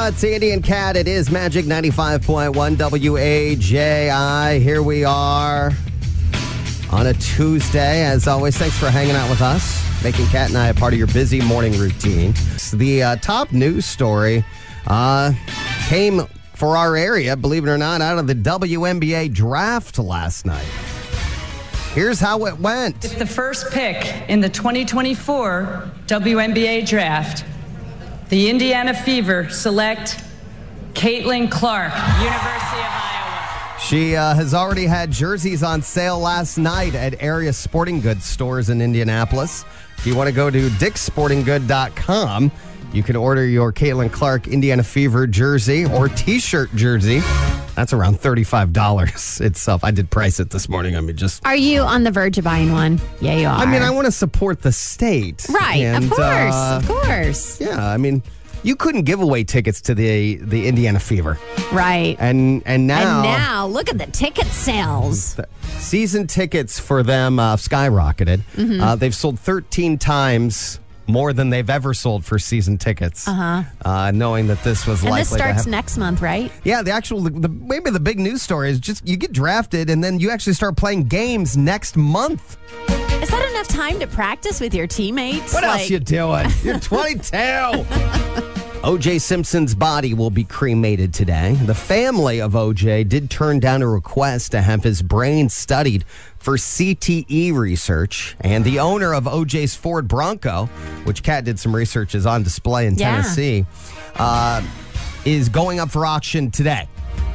It's Andy and Kat. It is Magic 95.1 WAJI. Here we are on a Tuesday. As always, thanks for hanging out with us, making Kat and I a part of your busy morning routine. The top news story came for our area, believe it or not, out of the WNBA draft last night. Here's how it went. With the first pick in the 2024 WNBA draft, the Indiana Fever select Caitlin Clark, University of Iowa. She has already had jerseys on sale last night at area sporting goods stores in Indianapolis. If you want to go to dicksportinggood.com, you can order your Caitlin Clark Indiana Fever jersey or T-shirt jersey. That's around $35 itself. I did price it this morning. Are you on the verge of buying one? Yeah, you are. I mean, I want to support the state. Right, and, of course. Yeah, I mean, you couldn't give away tickets to the Indiana Fever. Right. And now, look at the ticket sales. The season tickets for them skyrocketed. Mm-hmm. They've sold 13 times more than they've ever sold for season tickets. Knowing that this was likely to happen. And this starts next month, right? Yeah, maybe the big news story is just you get drafted and then you actually start playing games next month. Is that enough time to practice with your teammates? What else you doing? You're 22. O.J. Simpson's body will be cremated today. The family of O.J. did turn down a request to have his brain studied for CTE research. And the owner of O.J.'s Ford Bronco, which Kat did some research, is on display in Tennessee, is going up for auction today.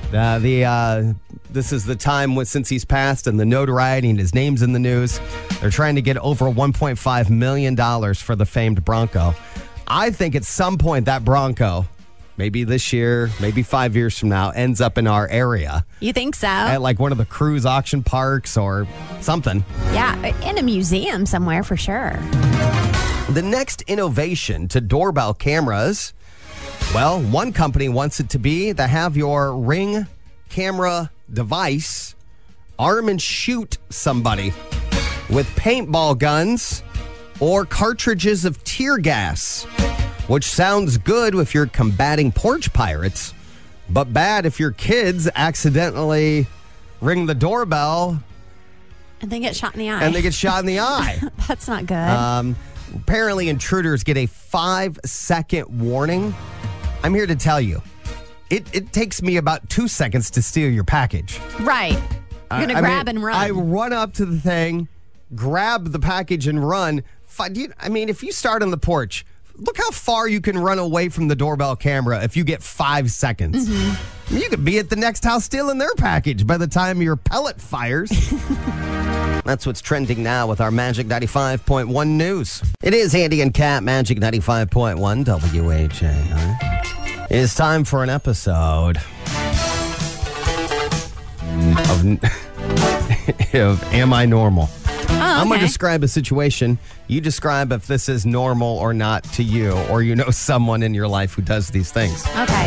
This is the time since he's passed and the notoriety and his name's in the news. They're trying to get over $1.5 million for the famed Bronco. I think at some point that Bronco, maybe this year, maybe 5 years from now, ends up in our area. You think so? At like one of the cruise auction parks or something. Yeah, in a museum somewhere for sure. The next innovation to doorbell cameras, well, one company wants it to be to have your Ring camera device arm and shoot somebody with paintball guns or cartridges of tear gas, which sounds good if you're combating porch pirates, but bad if your kids accidentally ring the doorbell and they get shot in the eye. That's not good. Apparently, intruders get a 5-second warning. I'm here to tell you, it takes me about 2 seconds to steal your package. Right. You're going to grab and run. I run up to the thing, grab the package and run. If you start on the porch, look how far you can run away from the doorbell camera if you get 5 seconds. Mm-hmm. You could be at the next house stealing their package by the time your pellet fires. That's what's trending now with our Magic 95.1 news. It is Andy and Kat, Magic 95.1 WHA. It is time for an episode of Am I Normal? I'm going to describe a situation. You describe if this is normal or not to you, or you know someone in your life who does these things. Okay.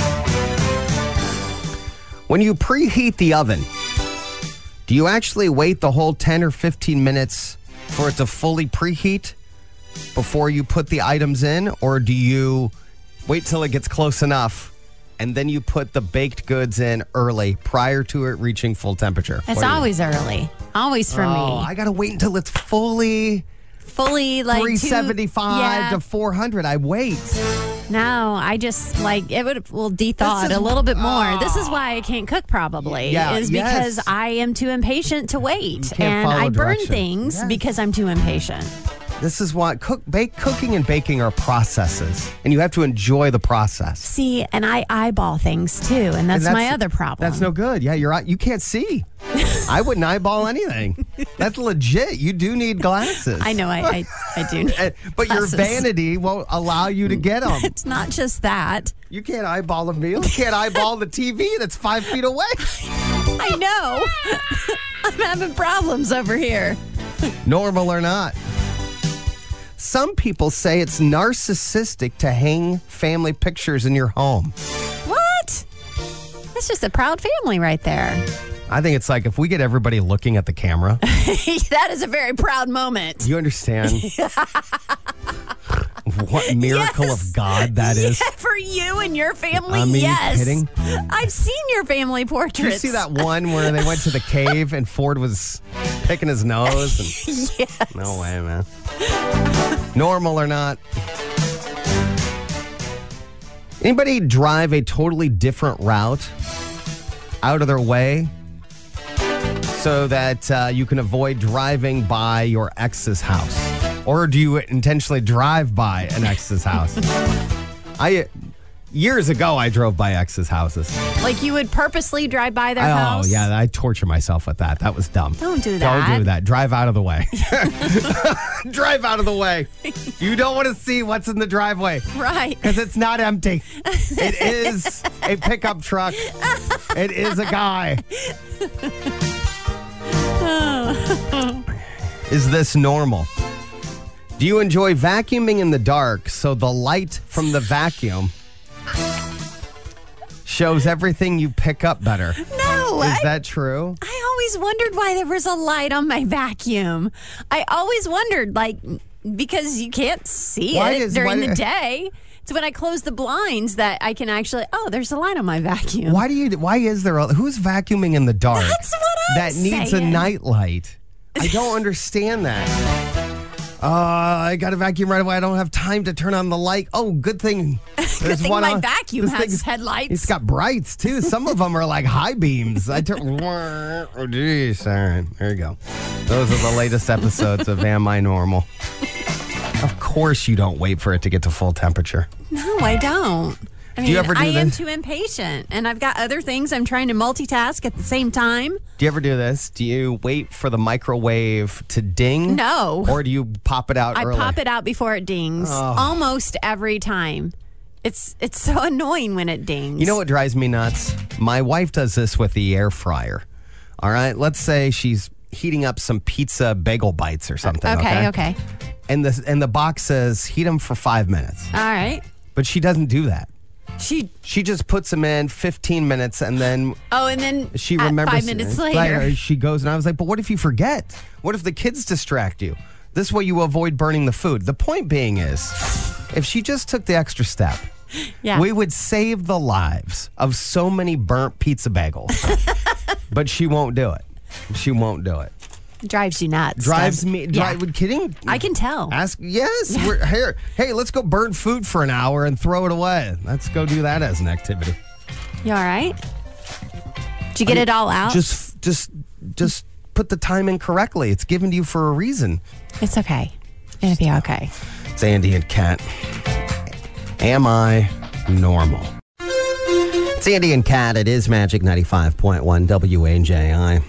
When you preheat the oven, do you actually wait the whole 10 or 15 minutes for it to fully preheat before you put the items in? Or do you wait till it gets close enough and then you put the baked goods in early prior to it reaching full temperature? It's always early. Always for me. I got to wait until it's fully like 375 to 400. I wait. No, I just will de-thaw it a little bit more. This is why I can't cook probably. Because I am too impatient to wait. And I burn things because I'm too impatient. This is why cooking and baking are processes, and you have to enjoy the process. See, and I eyeball things too, and that's my other problem. That's no good. Yeah, you can't see. I wouldn't eyeball anything. That's legit. You do need glasses. I know, I do need But glasses. Your vanity won't allow you to get them. It's not just that. You can't eyeball a meal. You can't eyeball the TV that's 5 feet away. I know. I'm having problems over here. Normal or not. Some people say it's narcissistic to hang family pictures in your home. What? That's just a proud family right there. I think it's like if we get everybody looking at the camera. That is a very proud moment. You understand? what miracle of God that is? Yeah, for you and your family, I mean, yes. you kidding? I've seen your family portraits. Did you see that one where they went to the cave and Ford was picking his nose? And... Yes. No way, man. Normal or not. Anybody drive a totally different route out of their way so that you can avoid driving by your ex's house? Or do you intentionally drive by an ex's house? Years ago, I drove by ex's houses. Like you would purposely drive by their house? Oh, yeah. I torture myself with that. That was dumb. Don't do that. Don't do that. Drive out of the way. Drive out of the way. You don't want to see what's in the driveway. Right. Because it's not empty. It is a pickup truck. It is a guy. Is this normal? Do you enjoy vacuuming in the dark so the light from the vacuum shows everything you pick up better? No. Is that true? I always wondered why there was a light on my vacuum. I always wondered, because you can't see it during the day. It's when I close the blinds that I can actually, there's a light on my vacuum. Why is there who's vacuuming in the dark? That's what I'm saying. That needs a night light. I don't understand that. I got to vacuum right away. I don't have time to turn on the light. Oh, good thing. Good thing my vacuum has headlights. It's got brights, too. Some of them are like high beams. I turn... Oh, geez. All right. There you go. Those are the latest episodes of Am I Normal? Of course you don't wait for it to get to full temperature. No, I don't. I mean, I am too impatient, and I've got other things I'm trying to multitask at the same time. Do you ever do this? Do you wait for the microwave to ding? No. Or do you pop it out early? I pop it out before it dings almost every time. It's so annoying when it dings. You know what drives me nuts? My wife does this with the air fryer. All right? Let's say she's heating up some pizza bagel bites or something. Okay. And the box says heat them for 5 minutes. All right. But she doesn't do that. She just puts them in 15 minutes and then... and then she remembers 5 minutes later. She goes, and I was like, but what if you forget? What if the kids distract you? This way you avoid burning the food. The point being is, if she just took the extra step, we would save the lives of so many burnt pizza bagels. But she won't do it. She won't do it. Drives you nuts. Drives me. Kidding? I can tell. Yes. We're here. Hey, let's go burn food for an hour and throw it away. Let's go do that as an activity. You all right? Did you get it all out? Just put the time in correctly. It's given to you for a reason. It's okay. It'll be okay. It's Andy and Kat. Am I normal? It's Andy and Kat. It is Magic 95.1 WAJI.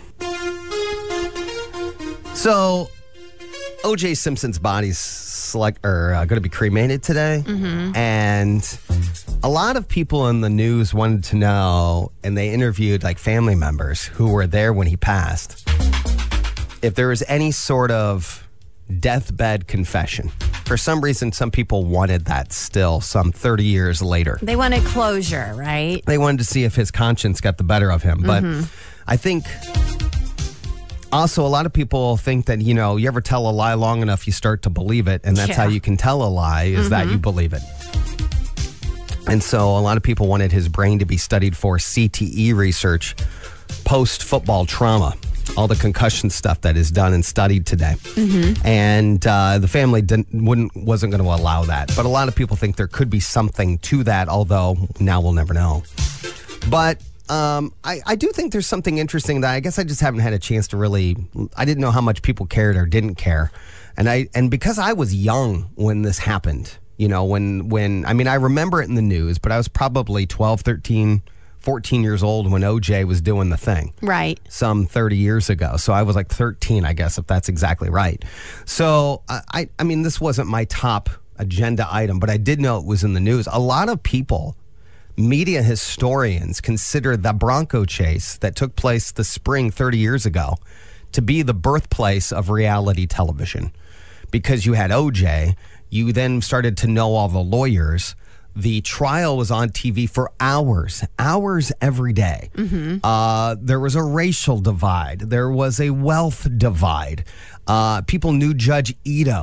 So, O.J. Simpson's body's going to be cremated today. Mm-hmm. And a lot of people in the news wanted to know, and they interviewed family members who were there when he passed, if there was any sort of deathbed confession. For some reason, some people wanted that still some 30 years later. They wanted closure, right? They wanted to see if his conscience got the better of him. But I think... Also, a lot of people think that, you ever tell a lie long enough, you start to believe it. And that's how you can tell a lie, is that you believe it. And so a lot of people wanted his brain to be studied for CTE research, post-football trauma, all the concussion stuff that is done and studied today. And the family wasn't going to allow that. But a lot of people think there could be something to that, although now we'll never know. But... I do think there's something interesting that I guess I just haven't had a chance to really... I didn't know how much people cared or didn't care. And because I was young when this happened, when I remember it in the news, but I was probably 12, 13, 14 years old when OJ was doing the thing. Right. Some 30 years ago. So I was 13, I guess, if that's exactly right. So, I mean, this wasn't my top agenda item, but I did know it was in the news. A lot of people... Media historians consider the Bronco chase that took place the spring 30 years ago to be the birthplace of reality television. Because you had OJ, you then started to know all the lawyers. The trial was on TV for hours every day. There was a racial divide. There was a wealth divide. People knew Judge Ito.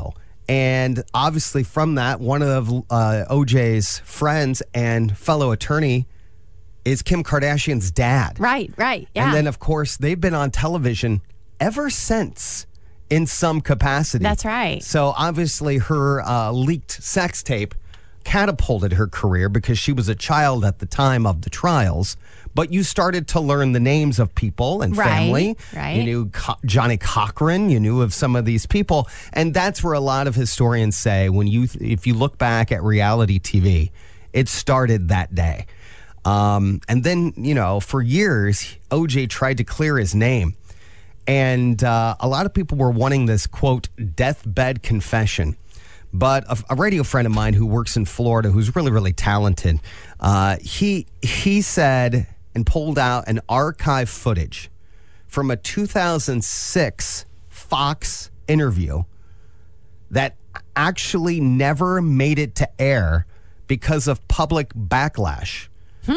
And obviously from that, one of OJ's friends and fellow attorney is Kim Kardashian's dad. Right, yeah. And then, of course, they've been on television ever since in some capacity. That's right. So obviously her leaked sex tape catapulted her career because she was a child at the time of the trials. But you started to learn the names of people and family. Right. You knew Johnny Cochran. You knew of some of these people. And that's where a lot of historians say, if you look back at reality TV, it started that day. And then, for years, OJ tried to clear his name. And a lot of people were wanting this, quote, deathbed confession. But a radio friend of mine who works in Florida, who's really, really talented, he said and pulled out an archive footage from a 2006 Fox interview that actually never made it to air because of public backlash.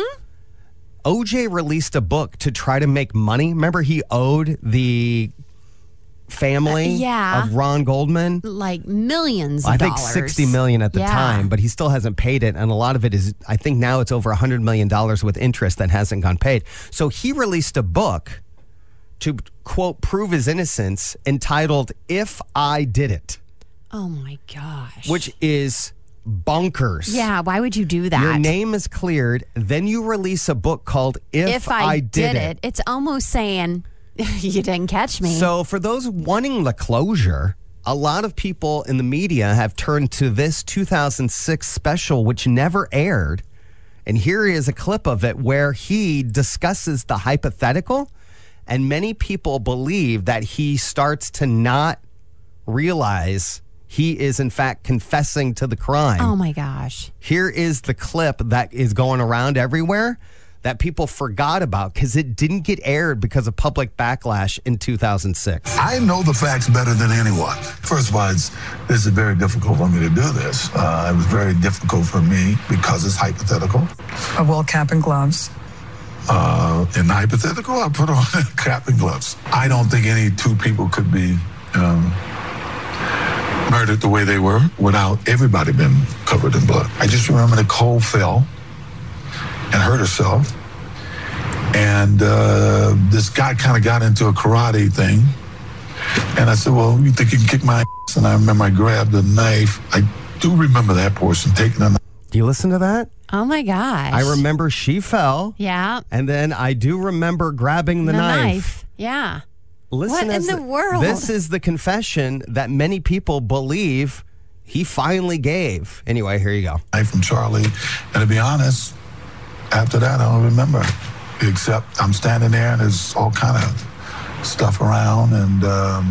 OJ released a book to try to make money. Remember, he owed the family of Ron Goldman like millions of dollars. I think $60 million at the time, but he still hasn't paid it. And a lot of it is, I think now it's over $100 million with interest that hasn't gone paid. So he released a book to, quote, prove his innocence entitled If I Did It. Oh my gosh. Which is bonkers. Yeah, why would you do that? Your name is cleared, then you release a book called If I Did It. It's almost saying you didn't catch me. So for those wanting the closure, a lot of people in the media have turned to this 2006 special, which never aired. And here is a clip of it where he discusses the hypothetical. And many people believe that he starts to not realize he is, in fact, confessing to the crime. Oh, my gosh. Here is the clip that is going around everywhere that people forgot about because it didn't get aired because of public backlash in 2006. I know the facts better than anyone. First of all, this is very difficult for me to do this. It was very difficult for me because it's hypothetical. A wool cap and gloves. In the hypothetical, I put on a cap and gloves. I don't think any two people could be murdered the way they were without everybody being covered in blood. I just remember Nicole fell and hurt herself. And this guy kind of got into a karate thing. And I said, well, you think you can kick my ass? And I remember I grabbed a knife. I do remember that portion, taking a knife. Do you listen to that? Oh, my gosh. I remember she fell. Yeah. And then I do remember grabbing the knife. Yeah. Listen, what in the world? This is the confession that many people believe he finally gave. Anyway, here you go. From Charlie. And to be honest, after that, I don't remember. Except I'm standing there and there's all kind of stuff around and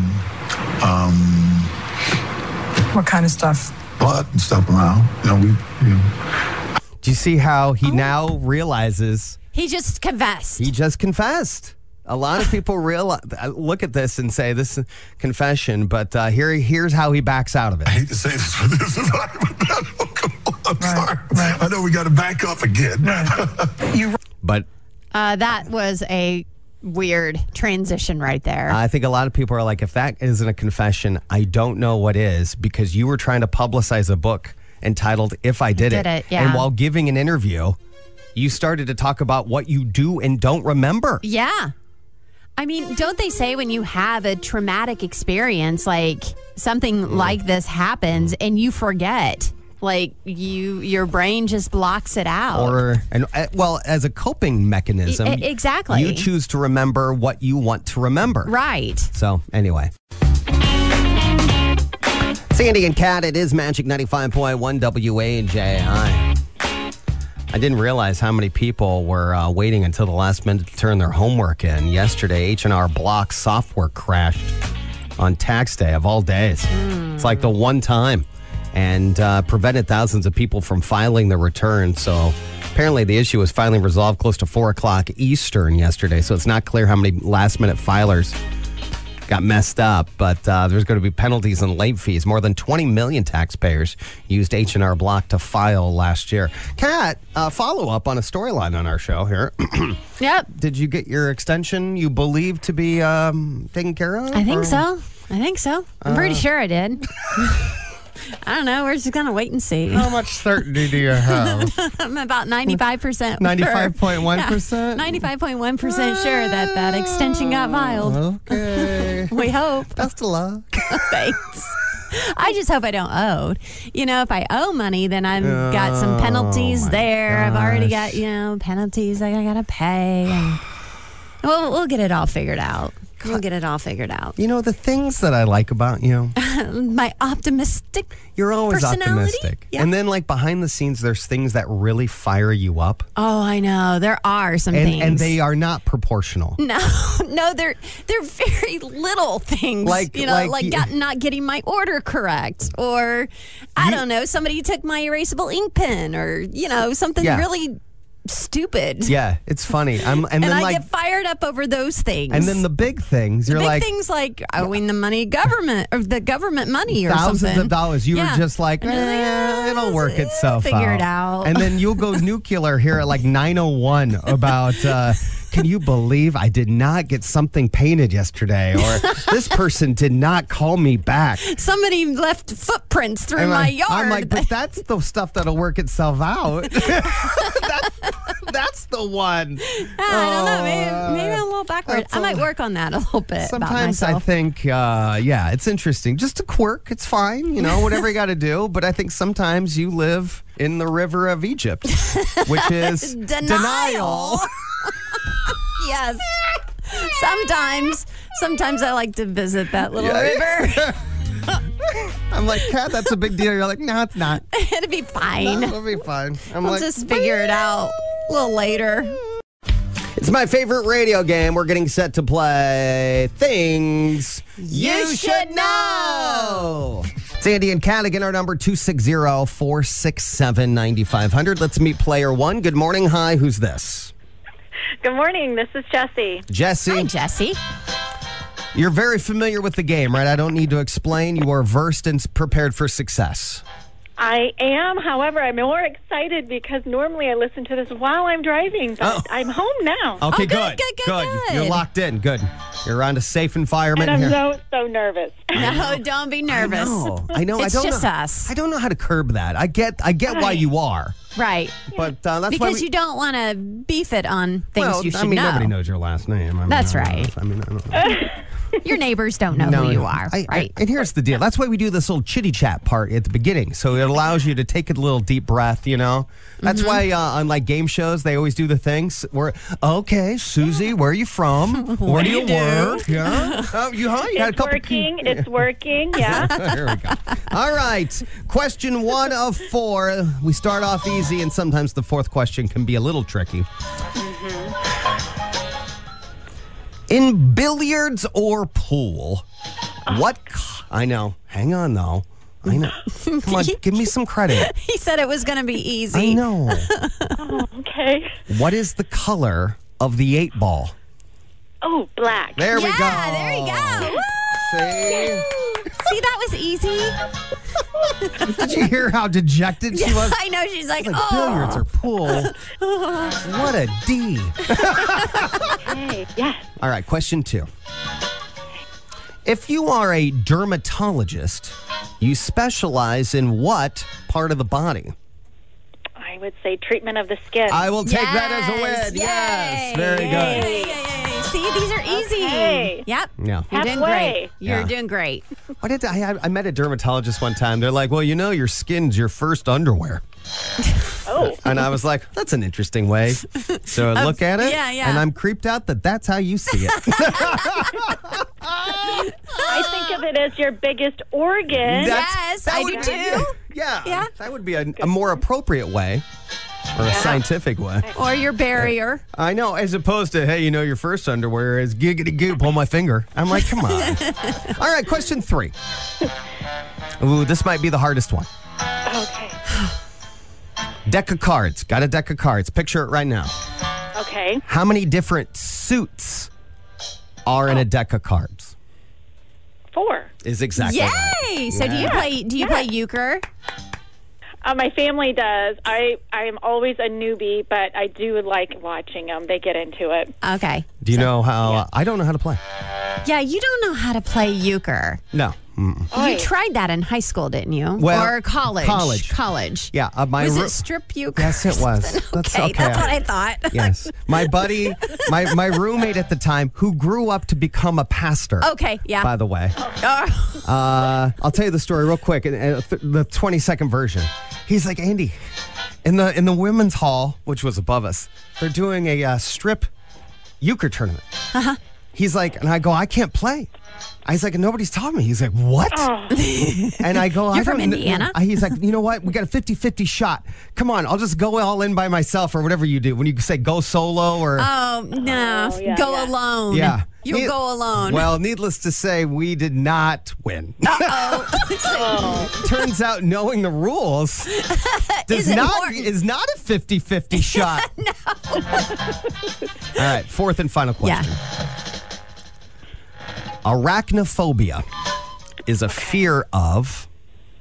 what kind of stuff? Blood and stuff around. Do you see how he now realizes? He just confessed. A lot of people look at this and say this is confession, but here's how he backs out of it. I hate to say this, but this is not hypothetical. I'm sorry. Right. I know we got to back up again. But that was a weird transition right there. I think a lot of people are like, if that isn't a confession, I don't know what is, because you were trying to publicize a book entitled If I Did It. Yeah. And while giving an interview, you started to talk about what you do and don't remember. Yeah. I mean, don't they say when you have a traumatic experience, like something like this happens and you forget, like your brain just blocks it out. As a coping mechanism, exactly. You choose to remember what you want to remember. Right. So anyway. Sandy and Kat, it is Magic 95.1 WAJI. I didn't realize how many people were waiting until the last minute to turn their homework in. Yesterday, H&R Block software crashed on tax day of all days. It's like the one time, and prevented thousands of people from filing their return. So apparently the issue was finally resolved close to 4 o'clock Eastern yesterday. So it's not clear how many last minute filers got messed up, but there's going to be penalties and late fees. More than 20 million taxpayers used H&R Block to file last year. Kat, follow up on a storyline on our show here. Yep. Did you get your extension you believe to be taken care of? I think so. I'm pretty sure I did. I don't know. We're just going to wait and see. How much certainty do you have? I'm about 95%. 95.1%? 95.1% sure that extension got filed. Okay. We hope. Best of luck. Thanks. I just hope I don't owe. If I owe money, then I've got some penalties there. Gosh. I've already got, penalties I got to pay. And we'll get it all figured out. We'll get it all figured out. The things that I like about you. My optimistic You're always personality. optimistic. Yeah. And then behind the scenes, there's things that really fire you up. Oh, I know. There are some things. And they are not proportional. No, they're very little things. Like not getting my order correct. Or, I don't know, somebody took my erasable ink pen or, something really stupid. Yeah, it's funny. And I get fired up over those things. And then the big things, things like owing the money the government money or thousands something. of dollars. You were just like, it'll work itself out. Figure it out. And then you'll go nuclear here at 9:01 about. Can you believe I did not get something painted yesterday? Or this person did not call me back. Somebody left footprints through my yard. I'm like, but that's the stuff that'll work itself out. That's the one. I don't know. Maybe I'm a little backward. I might work on that a little bit. Sometimes I think, it's interesting. Just a quirk. It's fine. Whatever you got to do. But I think sometimes you live in the river of Egypt, which is denial. Yes. Sometimes I like to visit that little river. I'm like, Kat, that's a big deal. You're like, no, it's not. It'll be fine. It'll be fine. We'll just figure it out a little later. It's my favorite radio game. We're getting set to play Things You Should Know. Sandy and Kat, again, our number 260-467-9500. Let's meet player one. Good morning. Hi, who's this? Good morning. This is Jessie. Jessie. Hi, Jessie. You're very familiar with the game, right? I don't need to explain. You are versed and prepared for success. I am. However, I'm more excited because normally I listen to this while I'm driving, but I'm home now. Okay, good. You're locked in. Good. You're around a safe environment. And I'm so nervous. No, don't be nervous. I know. It's just us. I don't know how to curb that. I get why you are. Right. But that's because you don't want to beef it on things you should know. Nobody knows your last name. That's right. I don't know. Your neighbors don't know who you are, right? And here's the deal. That's why we do this little chitty chat part at the beginning. So it allows you to take a little deep breath, That's why on game shows, they always do the things where, okay, Susie, where are you from? Where do you work? Yeah. You had a couple. It's working. Yeah. There we go. All right. Question 1 of 4. We start off easy, and sometimes the fourth question can be a little tricky. In billiards or pool, I know. Hang on, though. I know. Come on, give me some credit. He said it was going to be easy. I know. Okay. What is the color of the 8 ball? Oh, black. There we go. Yeah, there you go. Woo! See, that was easy. Did you hear how dejected she was? I know. She's like, billiards or pool. What a D. Okay, yes. All right, question 2. If you are a dermatologist, you specialize in what part of the body? I would say treatment of the skin. I will take that as a win. Yay. Yes. Very good. Yay. See, these are easy. Okay. Yep. Yeah. You're doing great. You're doing great. I met a dermatologist one time. They're like, well, your skin's your first underwear. Oh. And I was like, that's an interesting way. So I look at it, yeah. and I'm creeped out that's how you see it. I think of it as your biggest organ. Yes, I do too. Yeah. That would be a more appropriate way. Or a scientific way. Or your barrier. I know, as opposed to, hey, your first underwear is giggity goop on my finger. I'm like, come on. All right, question 3. Ooh, this might be the hardest one. Okay. Deck of cards. Got a deck of cards. Picture it right now. Okay. How many different suits are in a deck of cards? 4. Is exactly right. Yay! So do you play euchre? My family does. I am always a newbie, but I do like watching them. They get into it. Okay. Do you know how? I don't know how to play. Yeah, you don't know how to play euchre. No. You tried that in high school, didn't you? Well, or college? College. Yeah. Was it strip you? Yes, it was. Okay, that's what I thought. Yes. My buddy, my roommate at the time, who grew up to become a pastor. Okay, yeah. By the way. I'll tell you the story real quick. The 20-second version. He's like, Andy, in the women's hall, which was above us, they're doing a strip euchre tournament. Uh-huh. He's like, and I go, I can't play. He's like, nobody's taught me. He's like, what? Oh. And I go, You're from Indiana? He's like, you know what? We got a 50-50 shot. Come on, I'll just go all in by myself or whatever you do. When you say go solo or... Oh, no. Go alone. Yeah. You go alone. Well, needless to say, we did not win. Uh-oh. Turns out knowing the rules is not a 50-50 shot. No. All right, fourth and final question. Yeah. Arachnophobia is a fear of...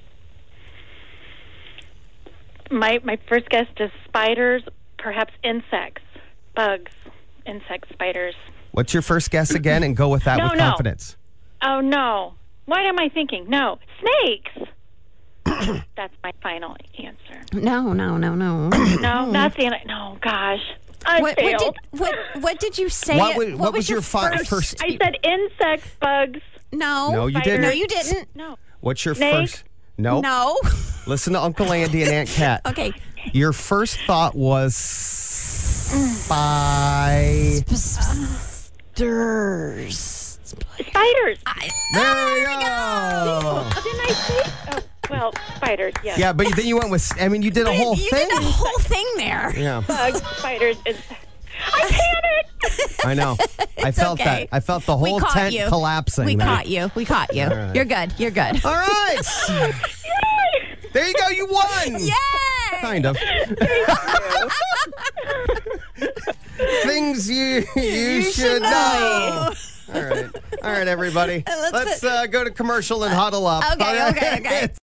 My first guess is spiders, perhaps insects, bugs, insects, spiders. What's your first guess again? And go with that with confidence. Oh, no. What am I thinking? No. Snakes. That's my final answer. No. No, that's the answer. No, gosh. I failed. What did you say? What was your first? I said insects, bugs. No, you didn't. No, you didn't. No. What's your Snake? first? Nope. No. Listen to Uncle Andy and Aunt Kat. Okay. Your first thought was spiders. Spiders. There we go. Didn't I say? Oh, well, spiders, yes. Yeah, but then you went with, you did a whole thing. You did a whole thing there. Yeah. Bugs, spiders, insects. I panicked. I know. I felt okay. that. I felt the whole tent collapsing. We caught you. Right. You're good. All right. There you go. You won. Yay! Kind of. Things you should know. All right, everybody. Let's go to commercial and huddle up. Okay.